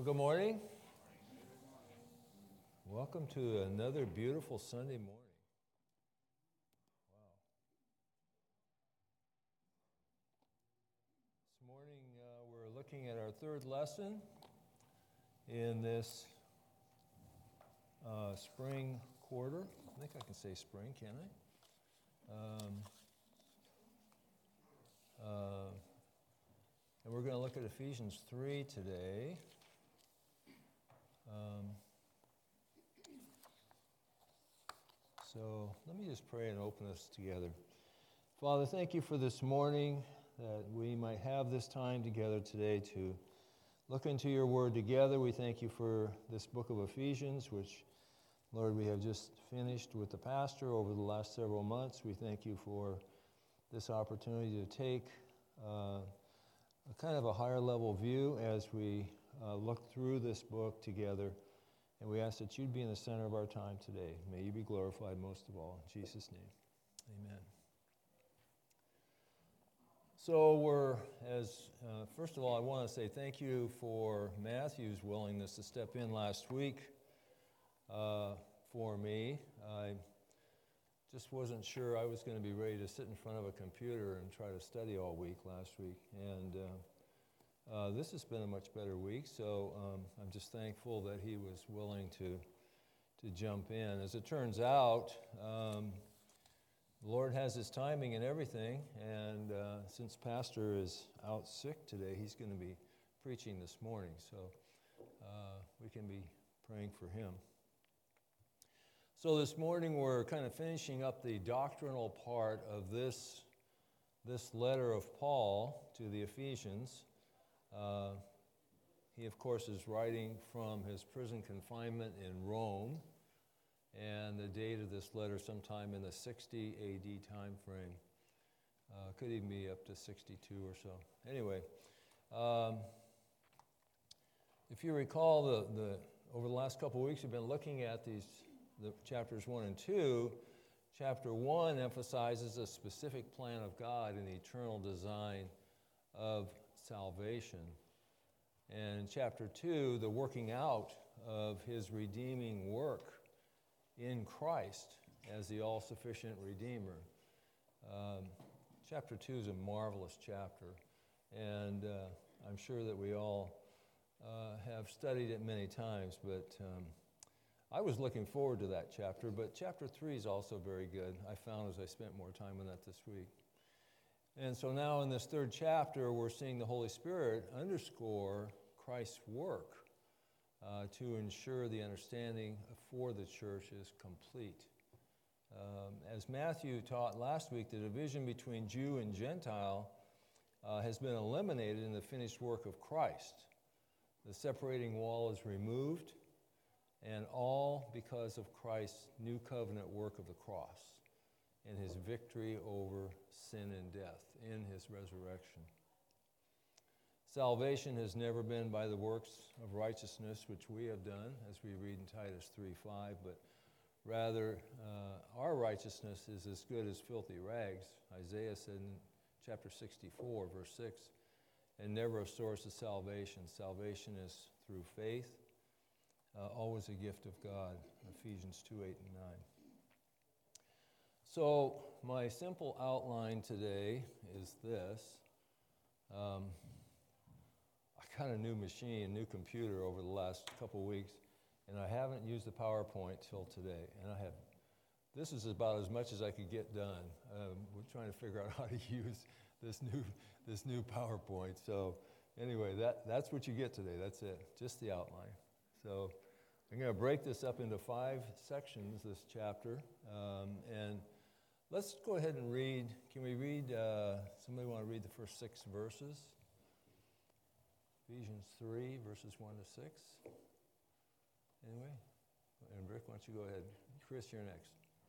Well, good morning. Welcome to another beautiful Sunday morning. Wow. This morning we're looking at our third lesson in this spring quarter. I think I can say spring, can't I? And we're going to look at Ephesians 3 today. So let me just pray and open this together. Father, thank you for this morning, that we might have this time together today to look into your word together. We thank you for this book of Ephesians, which, Lord, we have just finished with the pastor over the last several months. We thank you for this opportunity to take a kind of a higher level view as we look through this book together. And we ask that you'd be in the center of our time today. May you be glorified most of all. In Jesus' name, amen. So first of all, I want to say thank you for Matthew's willingness to step in last week for me. I just wasn't sure I was going to be ready to sit in front of a computer and try to study all week last week. And this has been a much better week, so I'm just thankful that he was willing to jump in. As it turns out, the Lord has his timing in everything, and since Pastor is out sick today, he's going to be preaching this morning, so we can be praying for him. So this morning we're kind of finishing up the doctrinal part of this letter of Paul to the Ephesians. He, of course, is writing from his prison confinement in Rome, and the date of this letter sometime in the 60 A.D. time frame. Could even be up to 62 or so. Anyway, if you recall, over the last couple of weeks, we've been looking at the chapters 1 and 2. Chapter 1 emphasizes a specific plan of God and the eternal design of salvation. And in chapter 2, the working out of his redeeming work in Christ as the all-sufficient Redeemer. Chapter 2 is a marvelous chapter, and I'm sure that we all have studied it many times, but I was looking forward to that chapter, but chapter 3 is also very good, I found as I spent more time on that this week. And so now in this third chapter, we're seeing the Holy Spirit underscore Christ's work to ensure the understanding for the church is complete. As Matthew taught last week, the division between Jew and Gentile has been eliminated in the finished work of Christ. The separating wall is removed, and all because of Christ's new covenant work of the cross and his victory over sin and death in his resurrection. Salvation has never been by the works of righteousness which we have done, as we read in Titus 3:5, but rather our righteousness is as good as filthy rags. Isaiah said in chapter 64, verse 6, and never a source of salvation. Salvation is through faith, always a gift of God, Ephesians 2:8 and 9. So my simple outline today is this. I got a new machine, a new computer over the last couple of weeks, and I haven't used the PowerPoint till today. And this is about as much as I could get done. We're trying to figure out how to use this new PowerPoint. So anyway, that's what you get today. That's it, just the outline. So I'm going to break this up into 5 sections, this chapter, and let's go ahead and read. Can we read, somebody want to read the first 6 verses? Ephesians 3, verses 1 to 6. Anyway, and Rick, why don't you go ahead. Chris, you're next.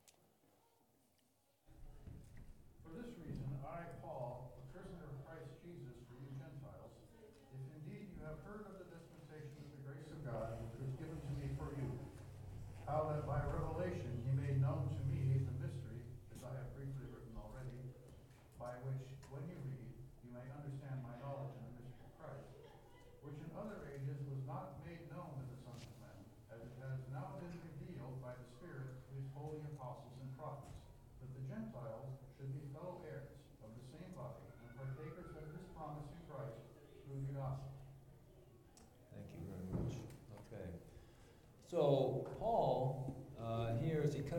For this reason, I, Paul, a prisoner of Christ Jesus for you Gentiles, if indeed you have heard of the dispensation of the grace of God which was given to me for you, how that by revelation he made known to me the mystery, as I have briefly written already, by which, when you read, you may understand my knowledge in the mystery of Christ, which in other ages was not made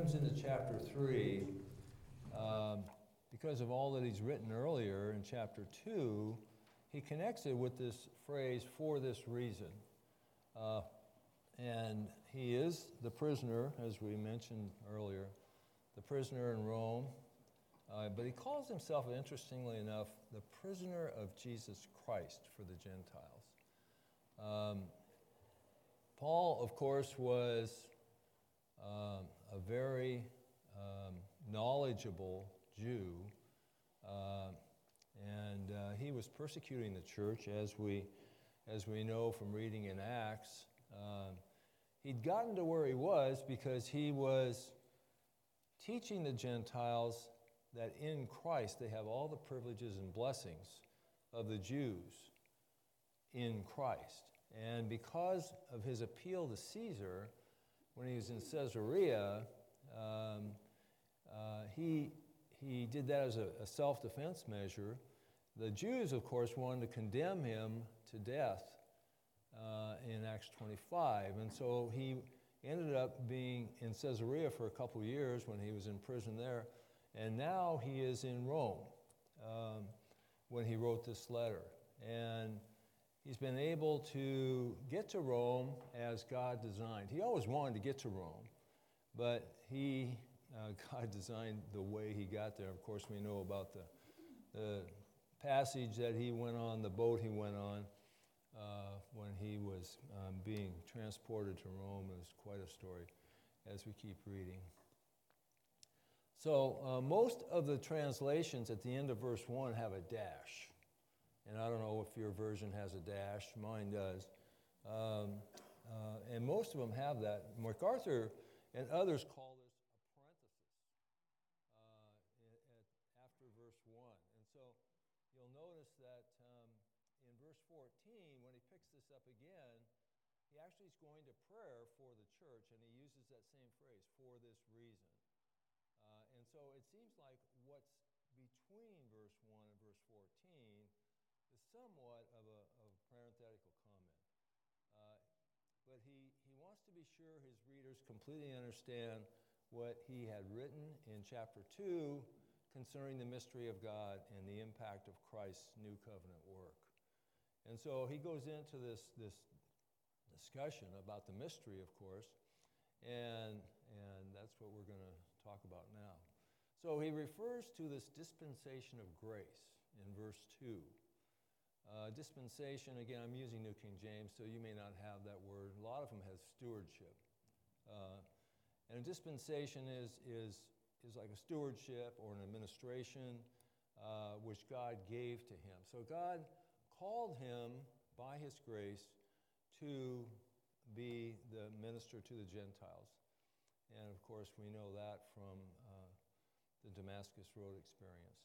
comes into chapter 3, because of all that he's written earlier in chapter 2, he connects it with this phrase, "for this reason." And he is the prisoner, as we mentioned earlier, the prisoner in Rome. But he calls himself, interestingly enough, the prisoner of Jesus Christ for the Gentiles. Paul, of course, was a very knowledgeable Jew, and he was persecuting the church, as we know from reading in Acts. He'd gotten to where he was because he was teaching the Gentiles that in Christ they have all the privileges and blessings of the Jews in Christ. And because of his appeal to Caesar, when he was in Caesarea, he did that as a self-defense measure. The Jews, of course, wanted to condemn him to death in Acts 25. And so he ended up being in Caesarea for a couple years when he was in prison there. And now he is in Rome when he wrote this letter. And he's been able to get to Rome as God designed. He always wanted to get to Rome, but God designed the way he got there. Of course, we know about the passage that he went on, the boat he went on, when he was being transported to Rome. It was quite a story as we keep reading. So most of the translations at the end of verse 1 have a dash. And I don't know if your version has a dash. Mine does. And most of them have that. MacArthur and others call this a parenthesis after verse 1. And so you'll notice that in verse 14, when he picks this up again, he actually is going to prayer for the church, and he uses that same phrase, "for this reason." And so it seems like what's between verse 1 and verse 14 is somewhat of a parenthetical comment. But he wants to be sure his readers completely understand what he had written in chapter 2 concerning the mystery of God and the impact of Christ's new covenant work. And so he goes into this discussion about the mystery, of course, and that's what we're going to talk about now. So he refers to this dispensation of grace in verse 2. Dispensation, again, I'm using New King James, so you may not have that word. A lot of them have stewardship. And a dispensation is like a stewardship or an administration which God gave to him. So God called him by his grace to be the minister to the Gentiles. And of course, we know that from the Damascus Road experience.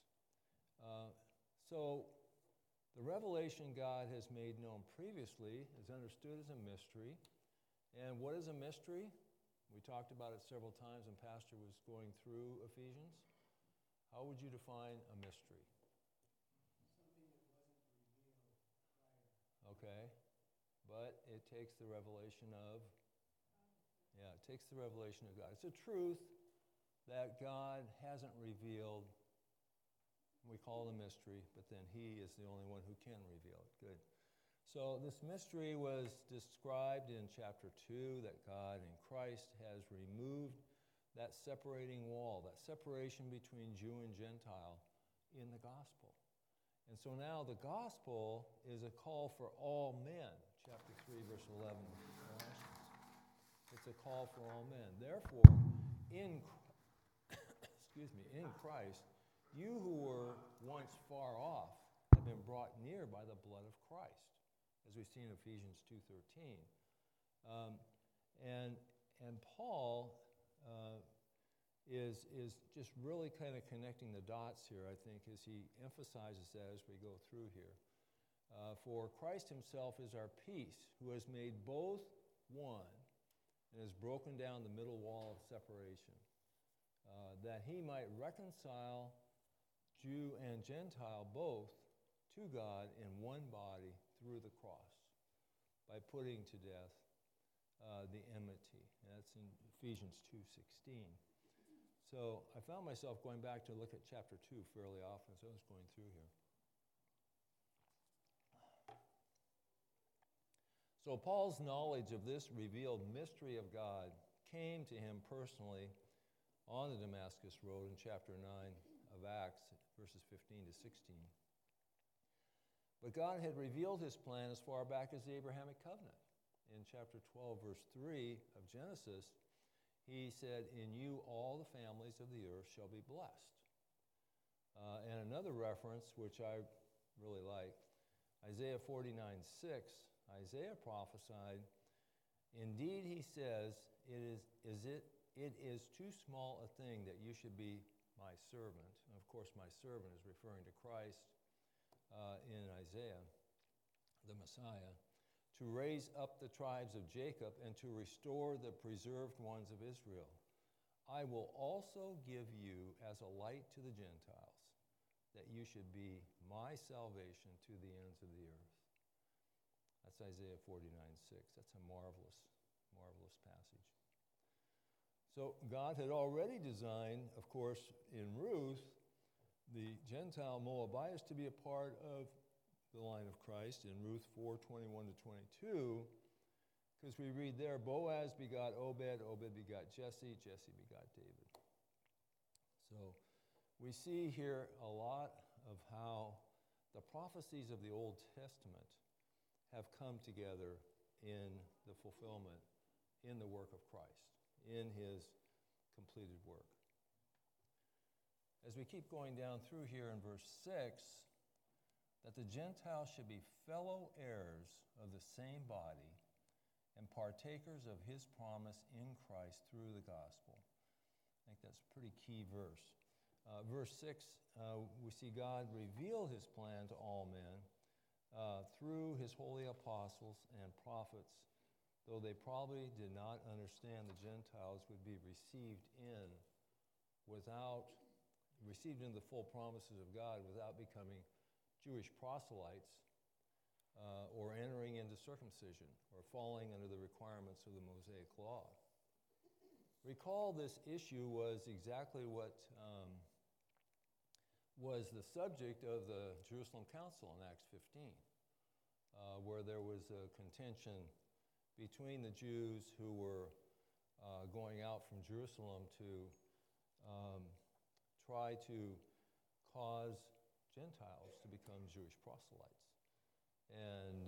So the revelation God has made known previously is understood as a mystery. And what is a mystery? We talked about it several times when Pastor was going through Ephesians. How would you define a mystery? Something that wasn't revealed prior. Okay. But it takes the revelation of, it takes the revelation of God. It's a truth that God hasn't revealed. We call it a mystery, but then he is the only one who can reveal it. Good. So this mystery was described in chapter 2, that God in Christ has removed that separating wall, that separation between Jew and Gentile in the gospel. And so now the gospel is a call for all men. Chapter 3, verse 11 of Colossians. It's a call for all men. Therefore, in Christ, you who were once far off have been brought near by the blood of Christ, as we see in Ephesians 2:13. And Paul is just really kind of connecting the dots here, I think, as he emphasizes that as we go through here. For Christ himself is our peace, who has made both one and has broken down the middle wall of separation, that he might reconcile Jew and Gentile both to God in one body through the cross, by putting to death the enmity. And that's in Ephesians 2:16. So I found myself going back to look at chapter 2 fairly often as I was going through here. So Paul's knowledge of this revealed mystery of God came to him personally on the Damascus Road in chapter 9 of Acts, verses 15 to 16. But God had revealed his plan as far back as the Abrahamic covenant. In chapter 12, verse 3 of Genesis, he said, "In you all the families of the earth shall be blessed." And another reference, which I really like, Isaiah 49:6, Isaiah prophesied, "Indeed," he says, it is too small a thing that you should be my servant." And of course, my servant is referring to Christ in Isaiah, the Messiah, "to raise up the tribes of Jacob and to restore the preserved ones of Israel. I will also give you as a light to the Gentiles, that you should be my salvation to the ends of the earth." That's Isaiah 49:6. That's a marvelous, marvelous passage. So God had already designed, of course, in Ruth, the Gentile Moabites to be a part of the line of Christ in Ruth 4:21 to 22, because we read there, "Boaz begot Obed, Obed begot Jesse, Jesse begot David." So we see here a lot of how the prophecies of the Old Testament have come together in the fulfillment, in the work of Christ, in his completed work. As we keep going down through here in verse 6, that the Gentiles should be fellow heirs of the same body and partakers of his promise in Christ through the gospel. I think that's a pretty key verse. Verse 6, we see God reveal his plan to all men through his holy apostles and prophets, though they probably did not understand the Gentiles would be received into the full promises of God without becoming Jewish proselytes or entering into circumcision or falling under the requirements of the Mosaic Law. Recall, this issue was exactly what was the subject of the Jerusalem Council in Acts 15, where there was a contention between the Jews who were going out from Jerusalem to try to cause Gentiles to become Jewish proselytes. And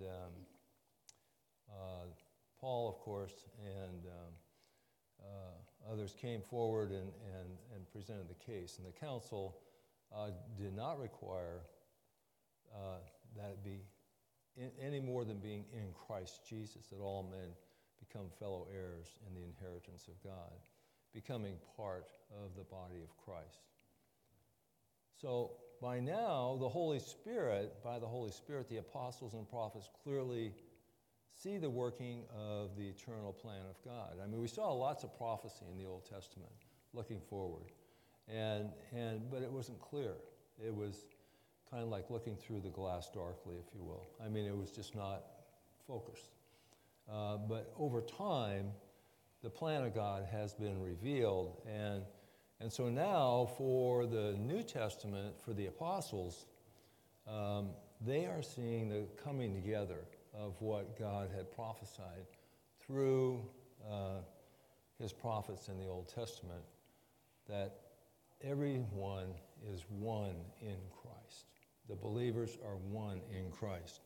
Paul, of course, and others came forward and presented the case. And the council did not require that it be any more than being in Christ Jesus, that all men become fellow heirs in the inheritance of God, becoming part of the body of Christ. So by now, by the Holy Spirit, the apostles and prophets clearly see the working of the eternal plan of God. I mean, we saw lots of prophecy in the Old Testament looking forward, but it wasn't clear. It was kind of like looking through the glass darkly, if you will. I mean, it was just not focused. But over time, the plan of God has been revealed, and so now for the New Testament, for the apostles, they are seeing the coming together of what God had prophesied through his prophets in the Old Testament, that everyone is one in Christ. The believers are one in Christ.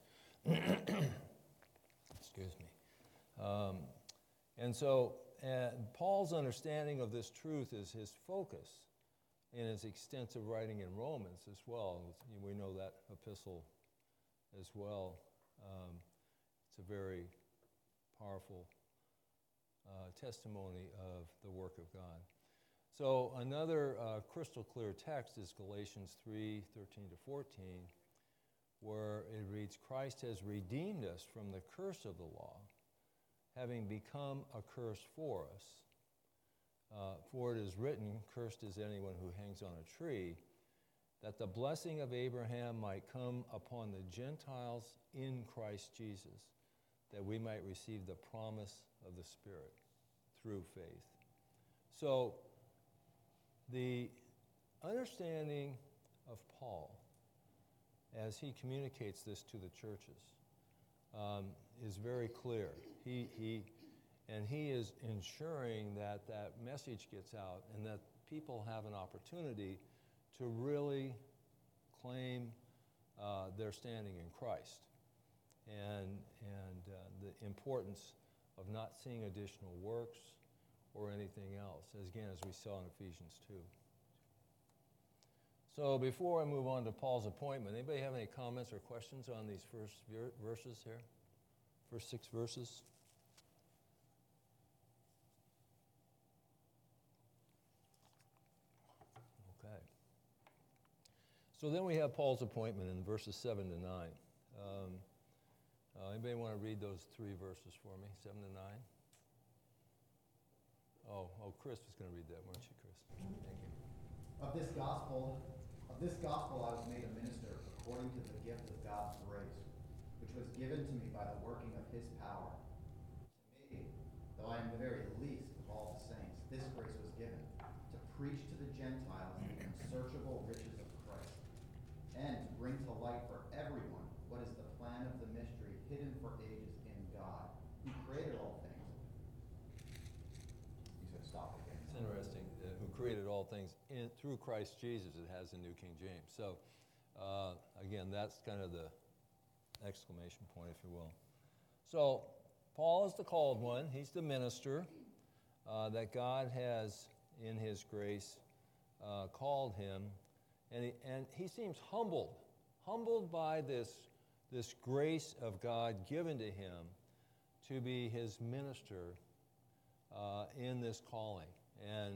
Excuse me. And so Paul's understanding of this truth is his focus in his extensive writing in Romans as well. We know that epistle as well. It's a very powerful testimony of the work of God. So another crystal clear text is Galatians 3:13 to 14, where it reads, "Christ has redeemed us from the curse of the law, having become a curse for us. For it is written, 'Cursed is anyone who hangs on a tree,' that the blessing of Abraham might come upon the Gentiles in Christ Jesus, that we might receive the promise of the Spirit through faith." So the understanding of Paul as he communicates this to the churches is very clear. He is ensuring that that message gets out and that people have an opportunity to really claim their standing in Christ and the importance of not seeing additional works or anything else, as we saw in Ephesians 2. So before I move on to Paul's appointment, anybody have any comments or questions on these first verses here? First 6 verses? Okay. So then we have Paul's appointment in verses 7 to 9. Anybody want to read those 3 verses for me, 7 to 9? Oh, Chris was going to read that, weren't you, Chris? Thank you. Of this gospel I was made a minister according to the gift of God's grace, which was given to me by the working of his power. To me, though I am the very least of all the saints, this grace was given, to preach to the Gentiles the unsearchable riches of Christ, and to bring to light for everyone what is the plan of the mystery hidden for ages in God, who created all things. You said stop again. It's interesting, who created all things through Christ Jesus, it has in New King James. So, again, that's kind of the exclamation point, if you will. So, Paul is the called one. He's the minister that God has, in his grace, called him. And he seems humbled by this grace of God given to him to be his minister in this calling. And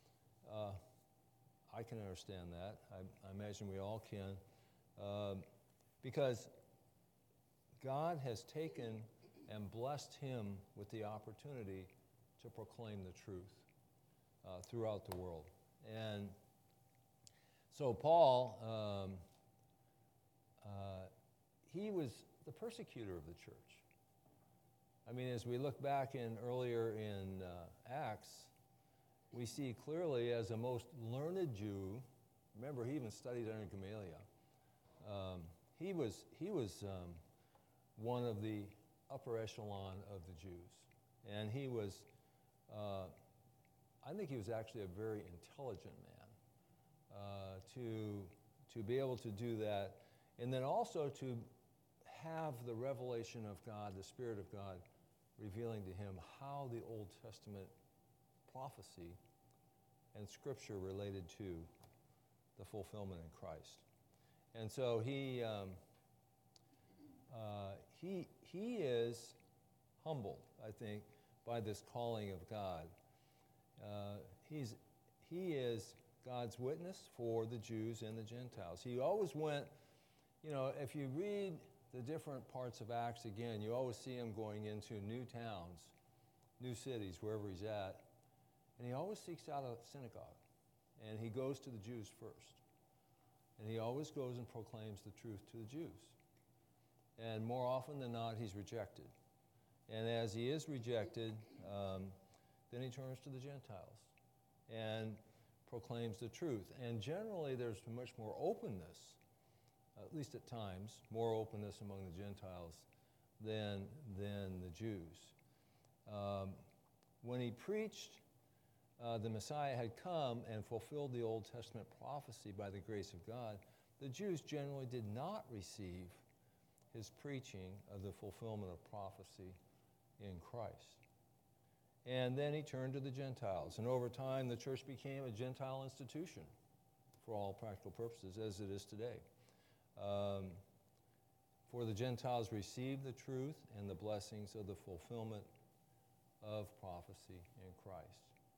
I can understand that. I imagine we all can. Because God has taken and blessed him with the opportunity to proclaim the truth throughout the world. And so Paul, he was the persecutor of the church. I mean, as we look back earlier in Acts, we see clearly as a most learned Jew, remember he even studied under Gamaliel, he was one of the upper echelon of the Jews. And he was, I think he was actually a very intelligent man to be able to do that. And then also to have the revelation of God, the Spirit of God, revealing to him how the Old Testament prophecy and Scripture related to the fulfillment in Christ. And so he is humbled, I think, by this calling of God. He is God's witness for the Jews and the Gentiles. He always went, if you read the different parts of Acts again, you always see him going into new towns, new cities, wherever he's at, and he always seeks out a synagogue, and he goes to the Jews first. And he always goes and proclaims the truth to the Jews. And more often than not, he's rejected. And as he is rejected, then he turns to the Gentiles and proclaims the truth. And generally, there's much more openness, at least at times, more openness among the Gentiles than the Jews. When he preached the Messiah had come and fulfilled the Old Testament prophecy by the grace of God, the Jews generally did not receive his preaching of the fulfillment of prophecy in Christ. And then he turned to the Gentiles. And over time, the church became a Gentile institution for all practical purposes, as it is today. For the Gentiles received the truth and the blessings of the fulfillment of prophecy in Christ.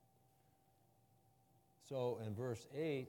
So in verse 8,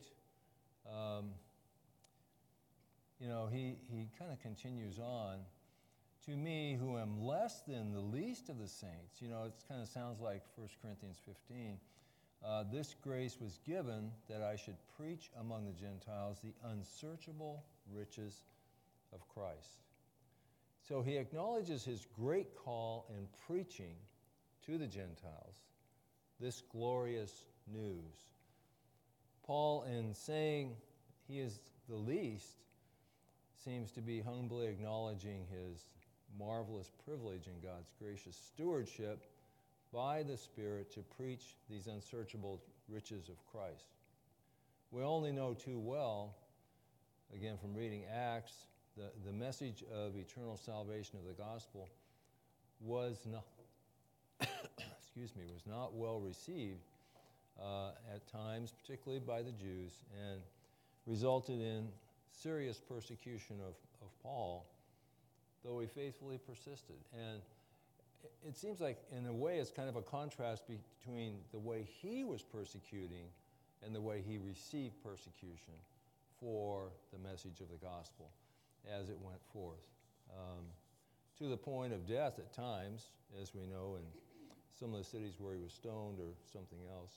he kind of continues on. To me, who am less than the least of the saints, it kind of sounds like 1 Corinthians 15, this grace was given that I should preach among the Gentiles the unsearchable riches of Christ. So he acknowledges his great call in preaching to the Gentiles this glorious news. Paul, in saying he is the least, seems to be humbly acknowledging his marvelous privilege in God's gracious stewardship by the Spirit to preach these unsearchable riches of Christ. We only know too well, again from reading Acts, the message of eternal salvation of the gospel was not, was not well received at times, particularly by the Jews, and resulted in serious persecution of Paul, though he faithfully persisted. And it seems like, in a way, it's kind of a contrast between the way he was persecuting and the way he received persecution for the message of the gospel as it went forth. To the point of death at times, as we know, in some of the cities where he was stoned or something else.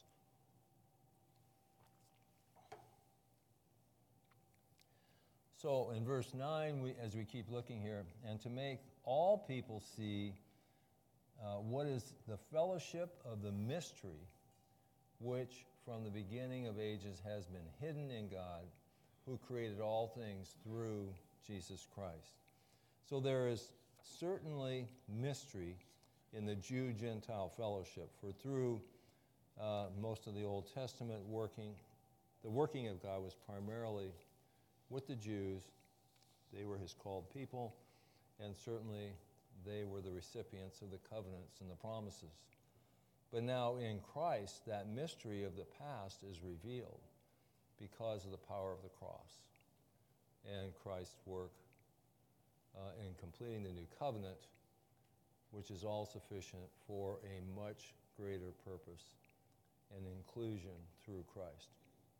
So in verse 9, as we keep looking here, and to make all people see what is the fellowship of the mystery which from the beginning of ages has been hidden in God, who created all things through Jesus Christ. So there is certainly mystery in the Jew-Gentile fellowship, for through most of the Old Testament the working of God was primarily with the Jews. They were his called people, and certainly they were the recipients of the covenants and the promises. But now in Christ, that mystery of the past is revealed because of the power of the cross and Christ's work in completing the new covenant, which is all sufficient for a much greater purpose and inclusion through Christ.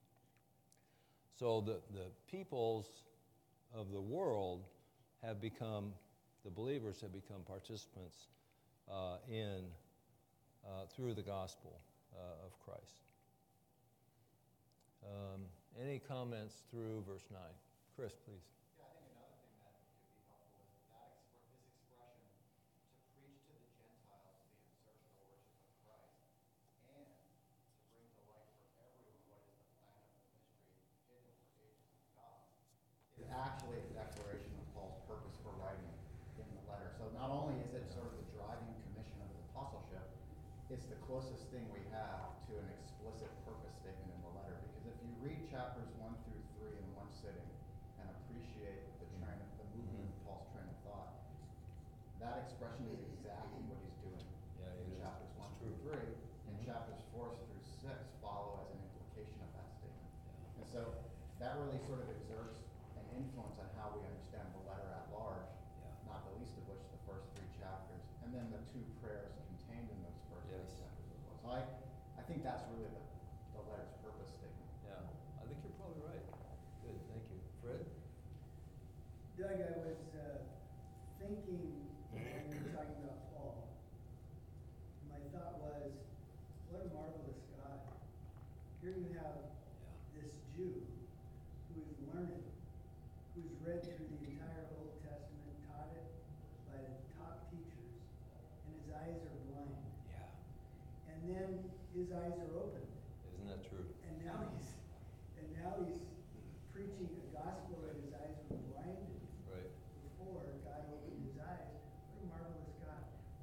So the peoples of the world have become, the believers have become participants through the gospel of Christ. Any comments through verse 9? Chris, please. Yeah, I think another thing that could be helpful is that this expression, to preach to the Gentiles the unsearchable riches of Christ, and to bring to light for everyone what is the plan of the mystery hidden for ages of God, is actually a declaration of Paul's purpose for writing in the letter. So not only is it sort of the driving commission of his apostleship, it's the closest thing we have to an explicit purpose statement in the letter. Because if you read chapters 1 through 3 in one sitting and appreciate the movement of Paul's train of thought, that expression is exactly what he's doing in chapters 1 through 3. And chapters 4 through 6 follow as an implication of that statement. And so that really sort of exerts an influence on how we understand the letter at large, not the least of which the first 3 chapters, and then the 2 prayers contained in those first 3 chapters as well. So I think that's really the letter's purpose statement. Yeah, I think you're probably right. Good, thank you. Fred? Doug, I was thinking when you were talking about Paul, my thought was, what a marvelous God. Here you have this Jew who is learned, who's read through the entire Old Testament, taught it by the top teachers, and his eyes are blind. Yeah. And then his eyes are opened. Isn't that true? And now he's preaching a gospel that his eyes were blinded Right. before God opened his eyes. What a marvelous God.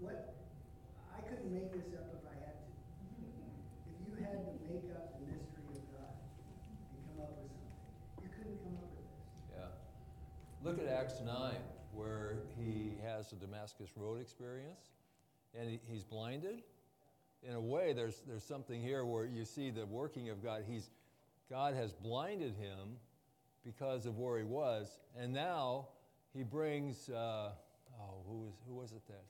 I couldn't make this up if I had to. If you had to make up the mystery of God and come up with something, you couldn't come up with this. Yeah. Look at Acts 9, where he has the Damascus Road experience, and he's blinded. In a way, there's something here where you see the working of God. God has blinded him because of where he was, and now he brings, who was it that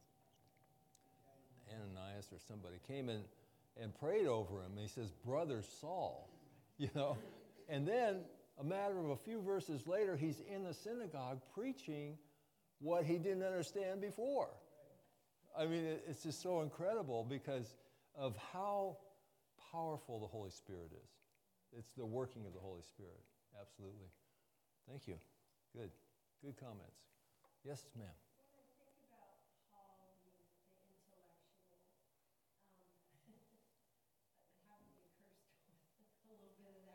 Ananias or somebody came in and prayed over him. And he says, "Brother Saul," and then a matter of a few verses later, he's in the synagogue preaching what he didn't understand before. I mean, it's just so incredible because of how powerful the Holy Spirit is. It's the working of the Holy Spirit. Absolutely. Thank you. Good. Good comments. Yes, ma'am. When I think about Paul being the intellectual, having been cursed with a little bit of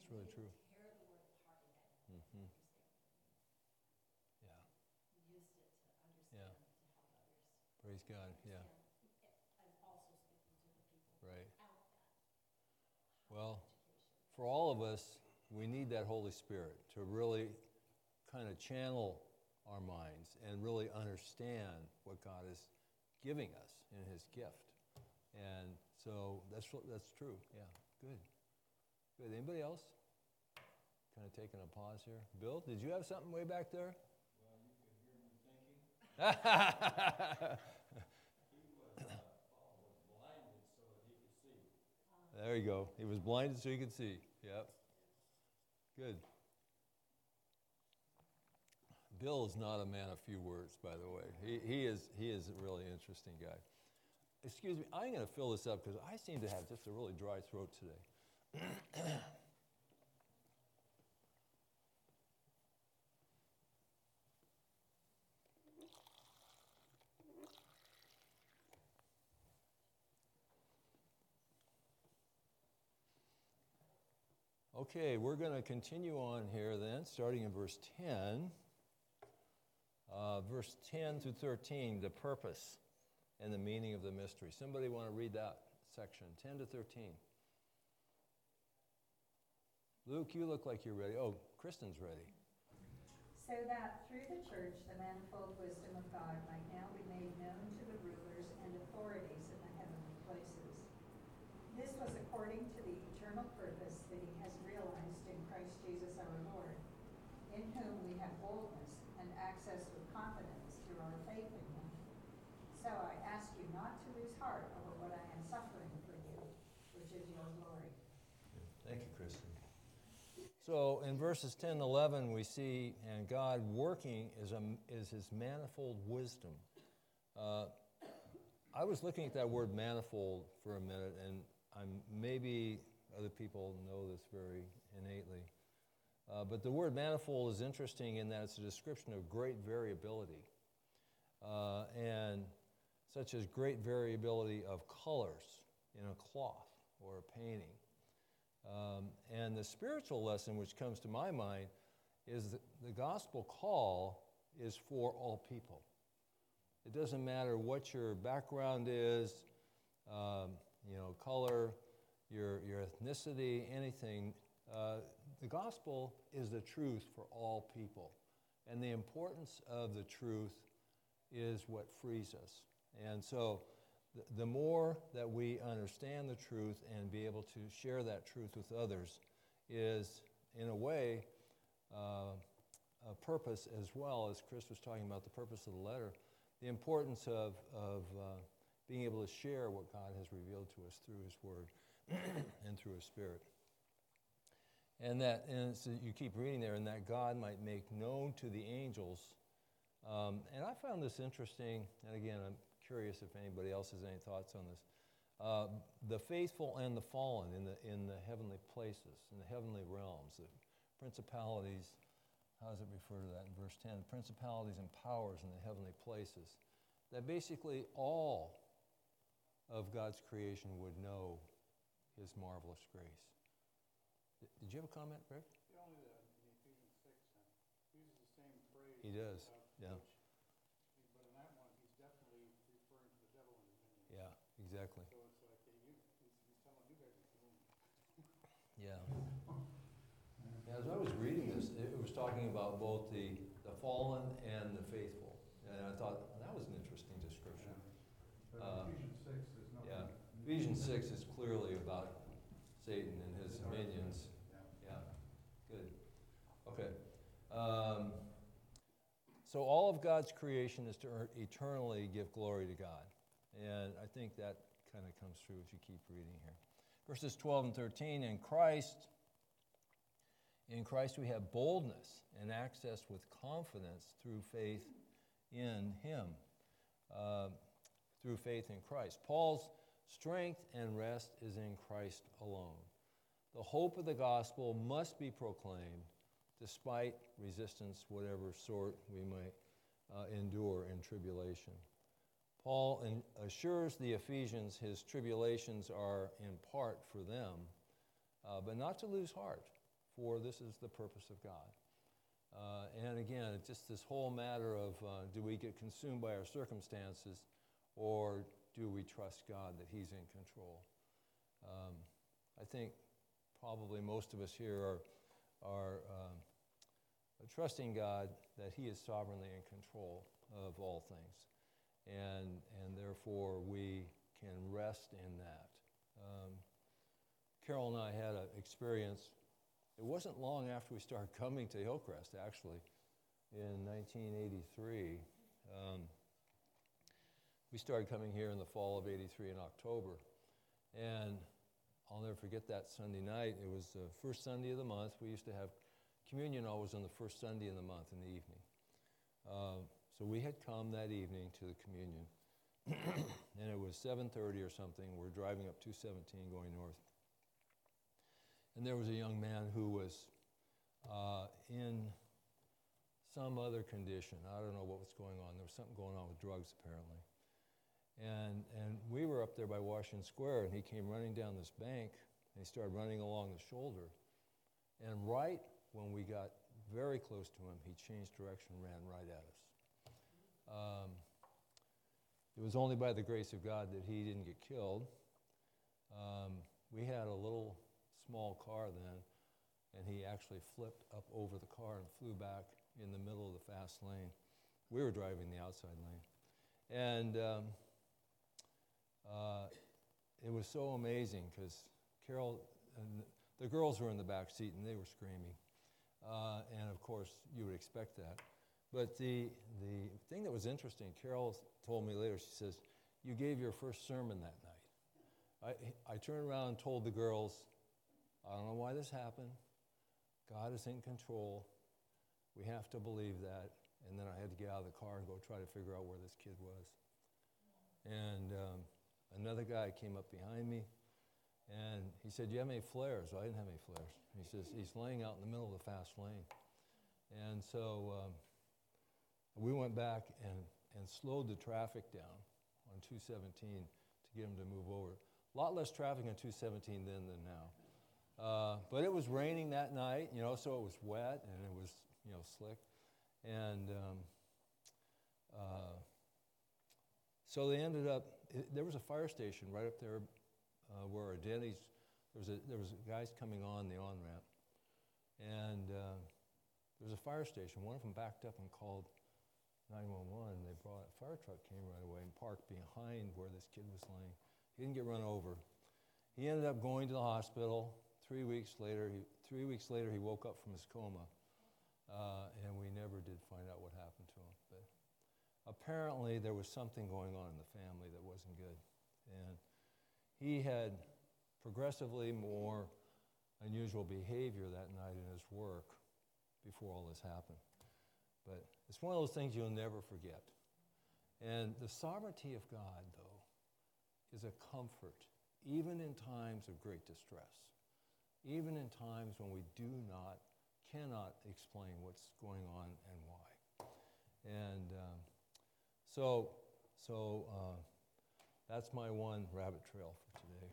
It's really true. Tear the word apart in that Mm-hmm. understand. Yeah. We used it to understand, Yeah. to help others. Praise God. Yeah. Understand. And also speaking to the people Right. without that Well, education. for all of us, we need that Holy Spirit to really kind of channel our minds and really understand what God is giving us in His gift. And so that's true. Yeah, good. Good. Anybody else? Kind of taking a pause here. Bill, did you have something way back there? Well, you can hear me thinking. Paul was blinded so that he could see. There you go. He was blinded so he could see. Yep. Good. Bill is not a man of few words, by the way. He is a really interesting guy. Excuse me, I'm going to fill this up because I seem to have just a really dry throat today. Okay, we're going to continue on here then, starting in verse 10. Verse 10 through 13, the purpose and the meaning of the mystery. Somebody want to read that section, 10 to 13. Luke, you look like you're ready. Oh, Kristen's ready. So that through the church the manifold wisdom of God might now be made known to the rulers and authorities in the heavenly places. This was according to the eternal purpose that He has realized in Christ Jesus our Lord, in whom we have boldness and access with confidence through our faith in Him. So I ask you not to lose heart over what I am suffering for you, which is your glory. Thank you, Kristen. So in verses 10 and 11, we see, and God working is His manifold wisdom. I was looking at that word manifold for a minute, and maybe other people know this very innately. But the word manifold is interesting in that it's a description of great variability, and such as great variability of colors in a cloth or a painting. And the spiritual lesson which comes to my mind is that the gospel call is for all people. It doesn't matter what your background is, color, your ethnicity, anything. The gospel is the truth for all people. And the importance of the truth is what frees us. And so the more that we understand the truth and be able to share that truth with others is, in a way, a purpose as well, as Chris was talking about the purpose of the letter, the importance of being able to share what God has revealed to us through His Word and through His Spirit. And so you keep reading there, and that God might make known to the angels. And I found this interesting, and again, I'm curious if anybody else has any thoughts on this. The faithful and the fallen in the heavenly places, in the heavenly realms, the principalities, how does it refer to that in verse 10? Principalities and powers in the heavenly places. That basically all of God's creation would know His marvelous grace. Did you have a comment, Rick? Yeah, only in Ephesians 6, uses the same phrase. He does, yeah. But in that one, he's definitely referring to the devil and his minions. Yeah, exactly. So it's like, he's telling you guys it's doom. Yeah. As I was reading this, it was talking about both the fallen and the faithful. And I thought, well, that was an interesting description. But Ephesians 6 is nothing. Yeah. Ephesians 6 is clearly about Satan and his minions. Yeah. Good. Okay. So all of God's creation is to eternally give glory to God. And I think that kind of comes through as you keep reading here. Verses 12 and 13, in Christ we have boldness and access with confidence through faith in Him, through faith in Christ. Paul's strength and rest is in Christ alone. The hope of the gospel must be proclaimed despite resistance, whatever sort we might endure in tribulation. Paul assures the Ephesians his tribulations are in part for them, but not to lose heart. for this is the purpose of God. And again, it's just this whole matter of do we get consumed by our circumstances, or do we trust God that He's in control? I think probably most of us here are trusting God that He is sovereignly in control of all things. And therefore, we can rest in that. Carol and I had an experience. It wasn't long after we started coming to Hillcrest, actually, in 1983. We started coming here in the fall of '83 in October. And I'll never forget that Sunday night. It was the first Sunday of the month. We used to have communion always on the first Sunday in the month in the evening. So we had come that evening to the communion. And it was 7:30 or something. We're driving up 217 going north. And there was a young man who was in some other condition. I don't know what was going on. There was something going on with drugs, apparently. And we were up there by Washington Square, and he came running down this bank, and he started running along the shoulder. And right when we got very close to him, he changed direction and ran right at us. It was only by the grace of God that he didn't get killed. We had a little small car then, and he actually flipped up over the car and flew back in the middle of the fast lane. We were driving the outside lane. And it was so amazing because Carol and the girls were in the back seat and they were screaming. And of course, you would expect that. But the thing that was interesting, Carol told me later, she says, "You gave your first sermon that night." I turned around and told the girls, "I don't know why this happened. God is in control. We have to believe that." And then I had to get out of the car and go try to figure out where this kid was. And another guy came up behind me, and he said, "Do you have any flares?" Well, I didn't have any flares. He says, "He's laying out in the middle of the fast lane." And so we went back and slowed the traffic down on 217 to get him to move over. A lot less traffic on 217 then than now. But it was raining that night, so it was wet and it was, slick. And so they ended up, there was a fire station right up there where our Denny's, there was guys coming on the on-ramp. And there was a fire station. One of them backed up and called 911. They brought a fire truck, came right away and parked behind where this kid was laying. He didn't get run over. He ended up going to the hospital. 3 weeks later, he woke up from his coma, and we never did find out what happened to him. But apparently, there was something going on in the family that wasn't good, and he had progressively more unusual behavior that night in his work before all this happened. But it's one of those things you'll never forget. And the sovereignty of God, though, is a comfort, even in times of great distress, even in times when we cannot explain what's going on and why. And so that's my one rabbit trail for today.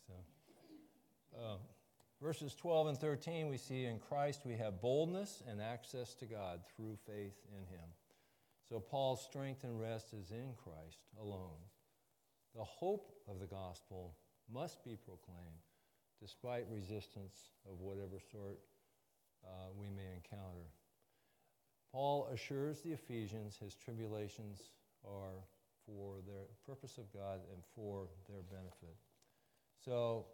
So verses 12 and 13, we see in Christ we have boldness and access to God through faith in Him. So Paul's strength and rest is in Christ alone. The hope of the gospel must be proclaimed despite resistance of whatever sort we may encounter. Paul assures the Ephesians his tribulations are for the purpose of God and for their benefit. So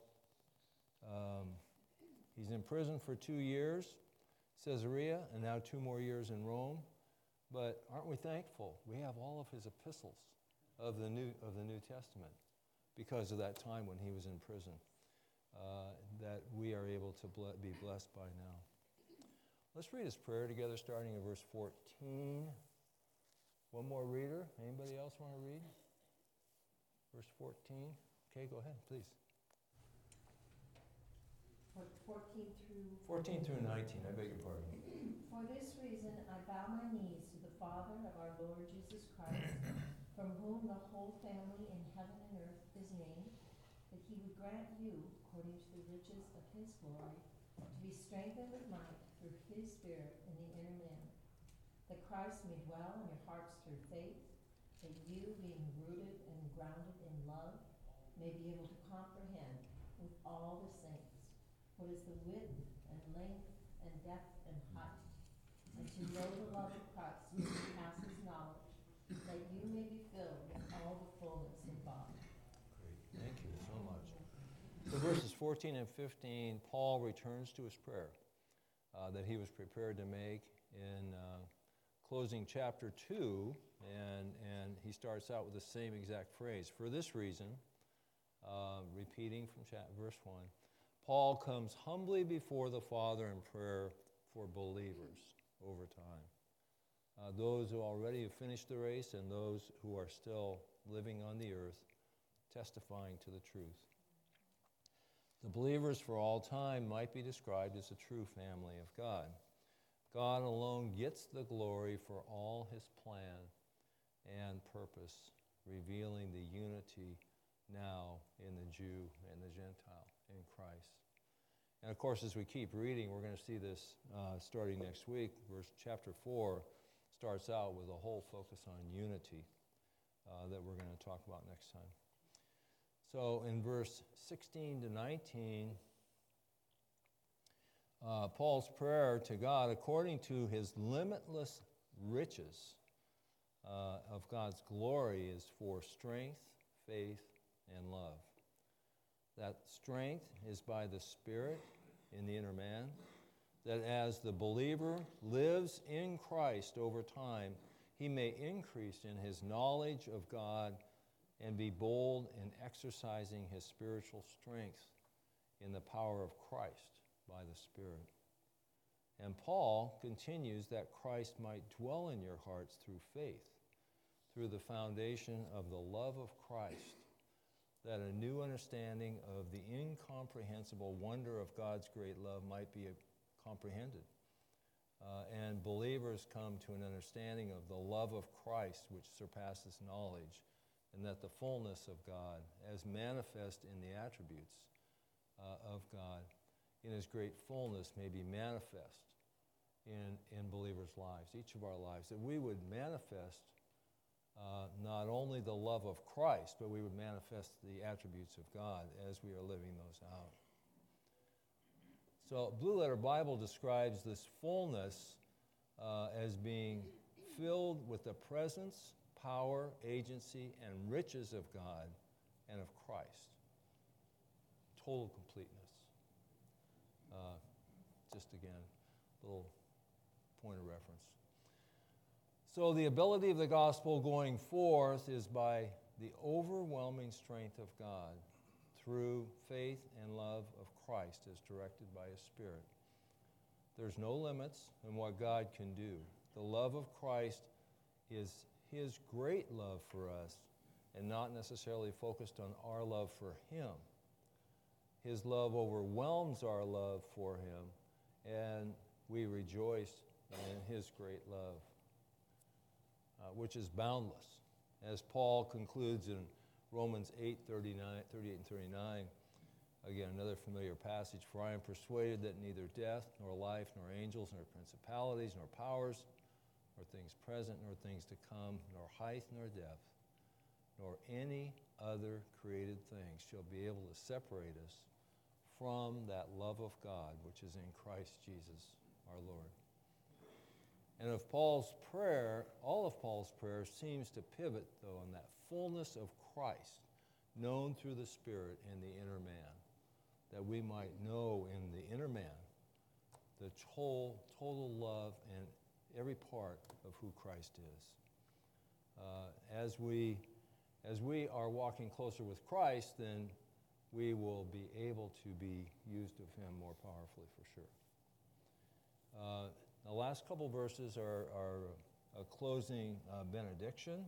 he's in prison for 2 years, Caesarea, and now 2 more years in Rome. But aren't we thankful? We have all of his epistles of the New Testament because of that time when he was in prison that we are able to be blessed by now. Let's read his prayer together, starting in verse 14. One more reader. Anybody else want to read? Verse 14. Okay, go ahead, please. 14 through 19, I beg your pardon. For this reason, I bow my knees to the Father of our Lord Jesus Christ, from whom the whole family in heaven and earth is named, that he would grant you, according to the riches of his glory, to be strengthened with might through his Spirit in the inner man, that Christ may dwell in your hearts through faith, that you, being rooted and grounded in love, may be able to comprehend with all the saints what is the width and length and depth and height, and to know the love of Christ which surpasses knowledge, that you may be filled with all the fullness of God. Great. Thank you so much. So verses 14 and 15, Paul returns to his prayer that he was prepared to make in closing chapter 2, and he starts out with the same exact phrase. For this reason, repeating from verse 1, Paul comes humbly before the Father in prayer for believers over time. Those who already have finished the race and those who are still living on the earth, testifying to the truth. The believers for all time might be described as a true family of God. God alone gets the glory for all his plan and purpose, revealing the unity now in the Jew and the Gentile in Christ. And of course, as we keep reading, we're going to see this starting next week. Chapter 4 starts out with a whole focus on unity that we're going to talk about next time. So in verse 16 to 19, Paul's prayer to God, according to his limitless riches of God's glory, is for strength, faith, and love. That strength is by the Spirit in the inner man, that as the believer lives in Christ over time, he may increase in his knowledge of God and be bold in exercising his spiritual strength in the power of Christ by the Spirit. And Paul continues that Christ might dwell in your hearts through faith, through the foundation of the love of Christ, that a new understanding of the incomprehensible wonder of God's great love might be comprehended. And believers come to an understanding of the love of Christ which surpasses knowledge, and that the fullness of God, as manifest in the attributes of God, in his great fullness may be manifest in believers' lives, each of our lives, that we would manifest not only the love of Christ, but we would manifest the attributes of God as we are living those out. So Blue Letter Bible describes this fullness as being filled with the presence, power, agency, and riches of God and of Christ. Total completeness. Just again, a little point of reference. So the ability of the gospel going forth is by the overwhelming strength of God through faith and love of Christ as directed by his Spirit. There's no limits in what God can do. The love of Christ is his great love for us and not necessarily focused on our love for him. His love overwhelms our love for him, and we rejoice in his great love, which is boundless. As Paul concludes in Romans 8:38 and 39, again, another familiar passage, for I am persuaded that neither death, nor life, nor angels, nor principalities, nor powers, nor things present, nor things to come, nor height, nor depth, nor any other created thing shall be able to separate us from that love of God which is in Christ Jesus our Lord. And of Paul's prayer, all of Paul's prayer seems to pivot, though, on that fullness of Christ, known through the Spirit in the inner man, that we might know in the inner man the total love and every part of who Christ is. As we are walking closer with Christ, then we will be able to be used of him more powerfully, for sure. The last couple verses are a closing benediction.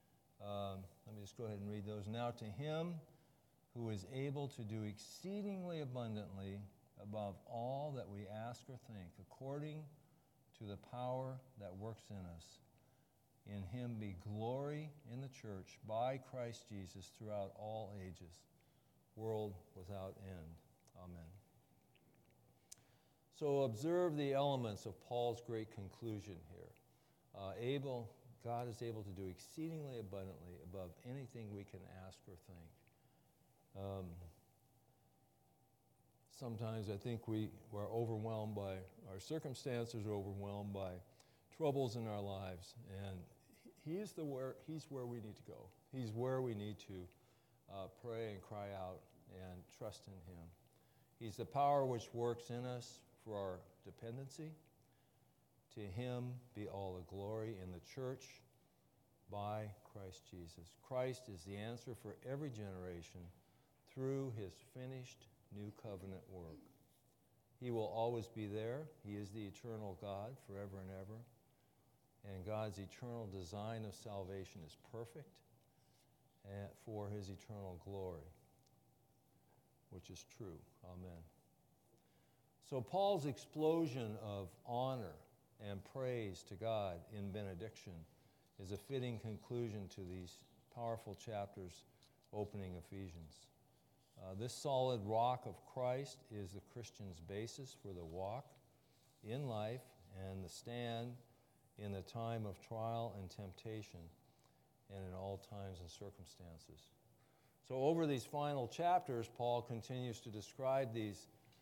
Let me just go ahead and read those. Now to him who is able to do exceedingly abundantly above all that we ask or think, according to the power that works in us. In him be glory in the church by Christ Jesus throughout all ages, world without end. Amen. So observe the elements of Paul's great conclusion here. God is able to do exceedingly abundantly above anything we can ask or think. Sometimes I think we're overwhelmed by our circumstances, or overwhelmed by troubles in our lives, and he's where we need to go. He's where we need to pray and cry out and trust in him. He's the power which works in us for our dependency. To him be all the glory in the church by Christ Jesus. Christ is the answer for every generation through his finished new covenant work. He will always be there. He is the eternal God forever and ever. And God's eternal design of salvation is perfect for his eternal glory, which is true. Amen. So Paul's explosion of honor and praise to God in benediction is a fitting conclusion to these powerful chapters opening Ephesians. This solid rock of Christ is the Christian's basis for the walk in life and the stand in the time of trial and temptation and in all times and circumstances. So over these final chapters, Paul continues to describe the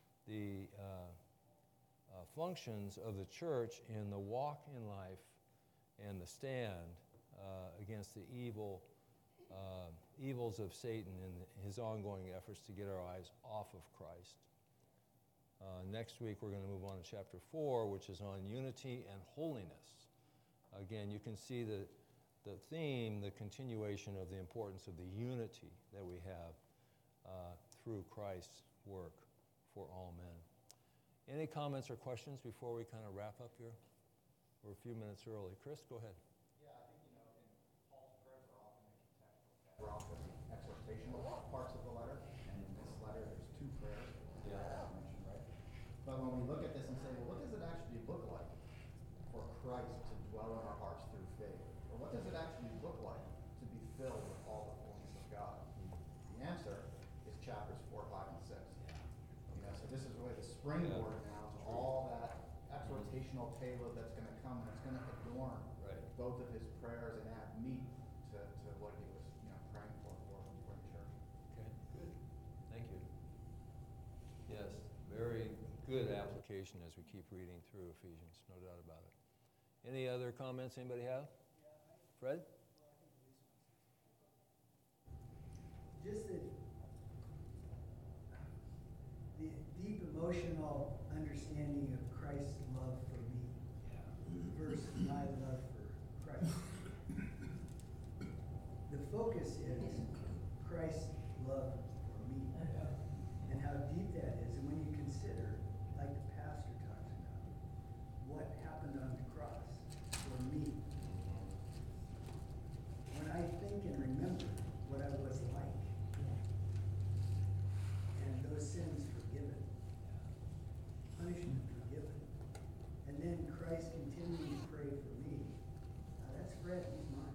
functions of the church in the walk in life and the stand against the evils of Satan and his ongoing efforts to get our eyes off of Christ. Next week, we're going to move on to chapter 4, which is on unity and holiness. Again, you can see the theme, the continuation of the importance of the unity that we have through Christ's work for all men. Any comments or questions before we kind of wrap up here? We're a few minutes early. Chris, go ahead. Yeah, I think, in Paul's prayers are often contextual. We're often exhortational parts of the letter, and in this letter there's two prayers. Yeah. Mentioned, right? But when we look at this and say, well, what does it actually look like for Christ to dwell in our hearts through faith? Or what does it actually look like to be filled with all the fullness of God? The answer is chapters 4, 5, and 6. So this is really the springboard now to all that exhortational payload that's going to come, and it's going to adorn both of his prayers and add meat to what he was praying for the church. Okay, good. Thank you. Yes, very good application as we keep reading through Ephesians, no doubt about it. Any other comments anybody have? Fred? Just the deep emotional understanding of Christ's love for me versus my love for Christ. The focus is Christ's love for me and how deep that is. And when you consider, like the pastor talks about, what happened on the cross for me, when I think and remember what I was like, and those sins forgiven, punishment forgiven, and then Christ continuing to pray for me, that's Fred, he's mine.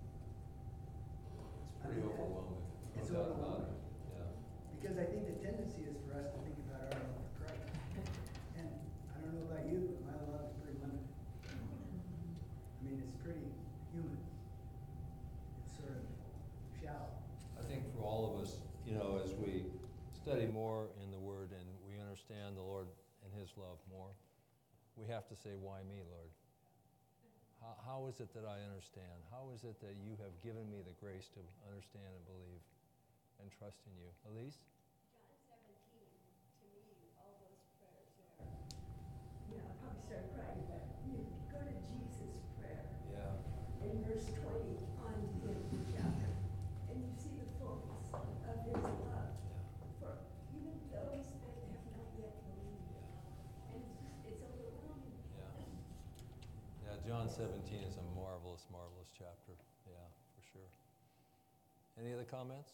It's pretty overwhelming. It's No doubt about overwhelming. it. Yeah. Because I think the tendency is for us to think about our love for Christ. And I don't know about you, but my love is pretty limited. I mean, it's pretty human. It's sort of shallow. I think for all of us, as we study more in the Word and we understand the Lord and his love more, we have to say, why me, Lord? How is it that I understand? How is it that you have given me the grace to understand and believe and trust in you? Elise? John 17, to me, all those prayers are, I'll probably start crying, but you go to Jesus' prayer Yeah. in verse 20 on the end of the chapter, and you see the fullness of his love for even those that have not yet believed. And it's overwhelming. Yeah, John 17 is a marvelous, marvelous chapter. Yeah, for sure. Any other comments?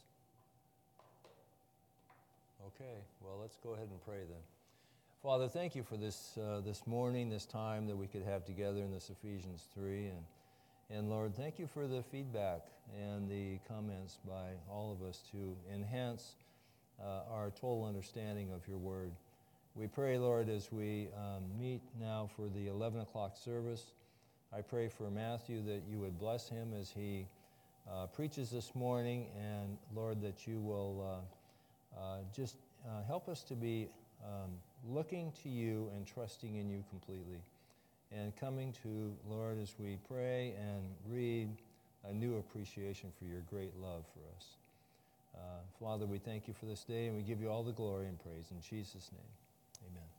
Okay, well, let's go ahead and pray then. Father, thank you for this morning, this time that we could have together in this Ephesians 3. And Lord, thank you for the feedback and the comments by all of us to enhance our total understanding of your word. We pray, Lord, as we meet now for the 11 o'clock service, I pray for Matthew that you would bless him as he preaches this morning, and Lord, that you will just help us to be looking to you and trusting in you completely, and coming to, Lord, as we pray and read, a new appreciation for your great love for us. Father, we thank you for this day, and we give you all the glory and praise in Jesus' name. Amen.